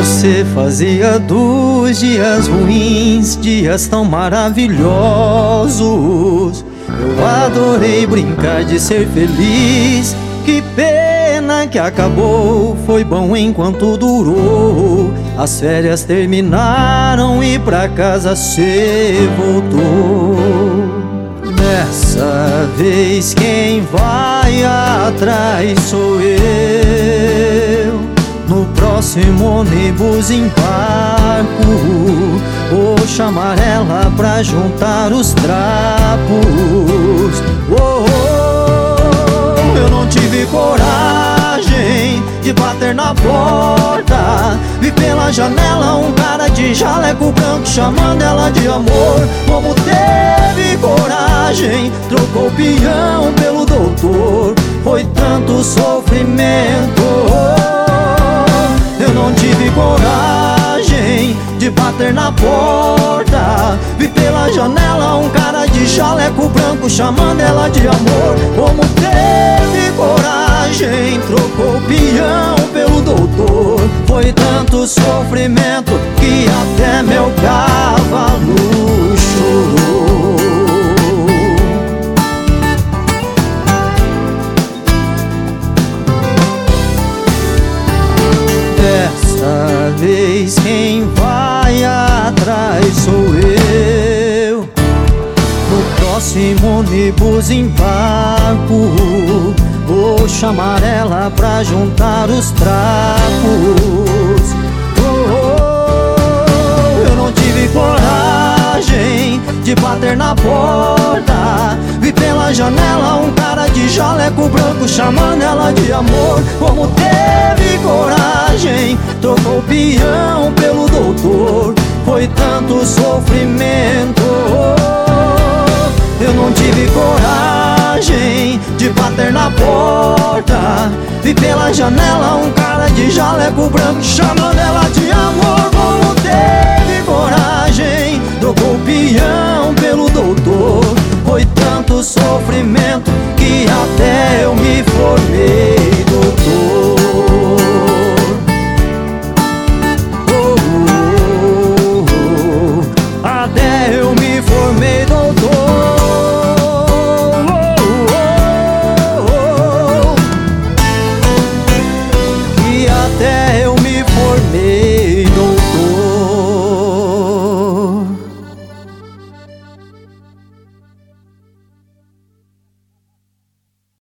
você fazia dos dias ruins dias tão maravilhosos. Eu adorei brincar de ser feliz. Que pena que acabou, foi bom enquanto durou. As férias terminaram e pra casa cê voltou. Dessa vez quem vai atrás sou eu. No próximo ônibus embarco, vou chamar ela pra juntar os trapos. Eu não tive coragem de bater na porta. Vi pela janela um cara de jaleco branco chamando ela de amor. Como teve coragem, trocou o peão pelo doutor. Foi tanto sofrimento. Eu não tive coragem de bater na porta. Vi pela janela um cara de jaleco branco chamando ela de amor. Como teve coragem, trocou o peão pelo doutor. Foi tanto sofrimento que até meu cavalo chorou. Dessa vez quem vai atrás sou eu. No próximo ônibus embarco, vou chamar ela pra juntar os trapos. Eu não tive coragem de bater na porta. Vi pela janela um cara de jaleco branco chamando ela de amor. Como teve coragem, trocou o peão pelo doutor. Foi tanto sofrimento. Eu não tive coragem de bater na porta. Vi pela janela um cara de jaleco branco chamando ela de amor. Como teve coragem, trocou o peão pelo doutor. Foi tanto sofrimento que até eu me